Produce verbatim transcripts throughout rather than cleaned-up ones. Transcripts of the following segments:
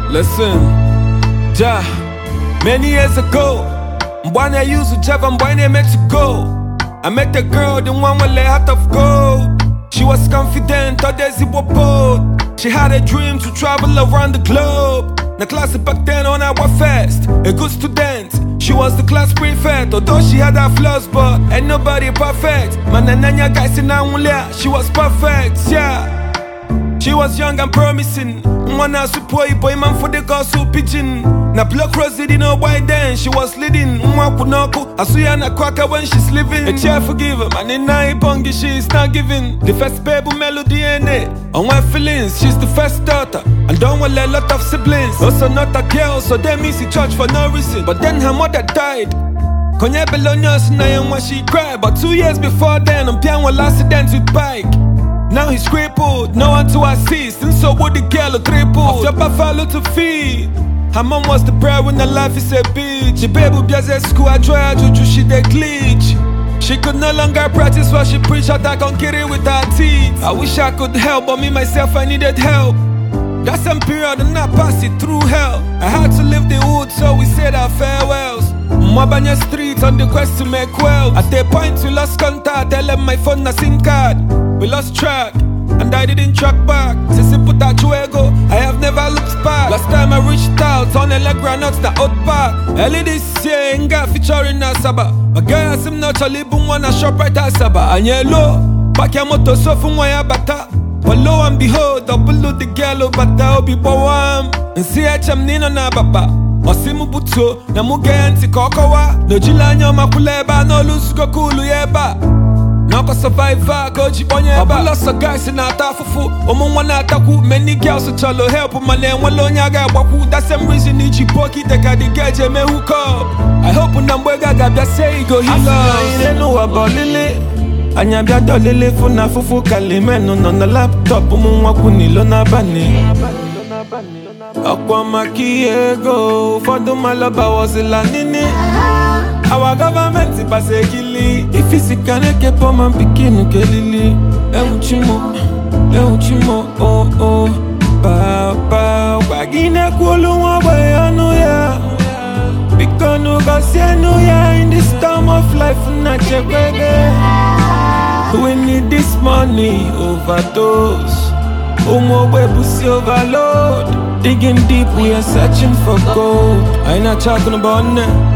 Listen, ja, many years ago, Mbwana used to Java, Mbwana Mexico. I met a girl, the one with a heart of gold. She was confident, others it was bold. She had a dream to travel around the globe. The class back then on our fest, a good student. She was the class prefect, although she had her flaws, but ain't nobody perfect. Manananya guys in Angulia, she was perfect, yeah. She was young and promising. Mwana supoi boy man for the gospel pigeon. Na block rose didn't know why then she was leading. Mwa punoku asuya na kwaka when she's living. A chair forgive her, man in na ipongi she is not giving. The first baby melody in it. On my feelings, she's the first daughter. And don't want a lot of siblings. Also not a girl, so they miss the church for no reason. But then her mother died. Konye Belonios na young when she cried. But two years before then, I'm piano one accident with bike. Now he's crippled, no one to assist. And so would the girl a triple. Of your buffalo to feed. Her mom was the breadwinner, life is a bitch. The baby bias at school, I try to do she dey glitch. She could no longer practice what she preached, I can get it with her teeth. I wish I could help, but me myself I needed help. That same period and I passed it through hell. I had to leave the hood, so we said our farewells. Mwabanya streets on the quest to make wealth. At the point we lost contact, tell them my phone na SIM card. We lost track, and I didn't track back. Since you put that ego, I have never looked back. Last time I reached out on Allegra, not the out park. Early this year, Inga featuring Asaba. My guy has him naturally, boom, wanna shop right at Saba. And yellow, back your motor, so from where bata. But lo and behold, double the girl, but I'll be bawam. And see, I cham nino na baba. Osimu buto, na muge anti kokowa. No jilanyo makuleba, no lose go kulu yeba. Nako survivor, go jiponye ba. Abula so guys in ata fufu. Omo wana ataku, many girls so chalo help. Mane walo nyaga waku. That's same reason ni jipoki teka di geje me hook up. I hope unambwega gabia say go heal us. I know about lily. Anya bia do lily funa fufu kalime. No no na laptop, umu waku nilo na bani. Akwa makiego, fodo malaba wasila nini. Our government is basically if it's a caneke po man pikinu kelili. E uchimo, e uchimo, oh oh. Papa, wagine kulu wabayanu ya. Bikonu gasianu ya in this time of life na chebebe. We need this money overdose. Umo webusi overload. Digging deep, we are searching for gold. I ain't not talking about that.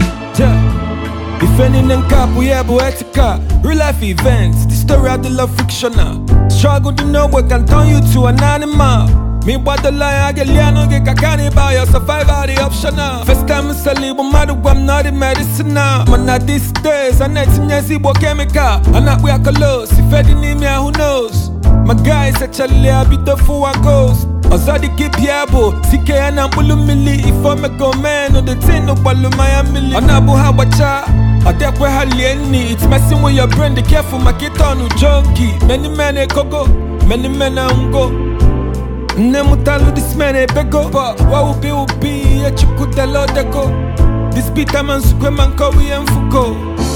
Yeah. Defending them cap, we have poetica. Real life events, the story of the love fictional. Struggle to know what can turn you to an animal. Me what the lie, I get liano, get kakani by your survivor, the optional. First time I say, but mad, I'm not the medicine now. Man, not these days, I need to see what chemical. I'm not we are close, if I didn't me, who knows? My guys actually a bit of who I goes. Ozadi keep yabo, sike na mbulu mili. If I make a man, no the thing no balu maya mili. Anabu hawacha, adekwe halieni. It's messing with your brain, be careful, makita no junkie. Many men a kogo, many men a ungo. Nemutalu this man a bego. But what will be will be, a chukutelo deko. This beat a man sukwe man kawi and fuko.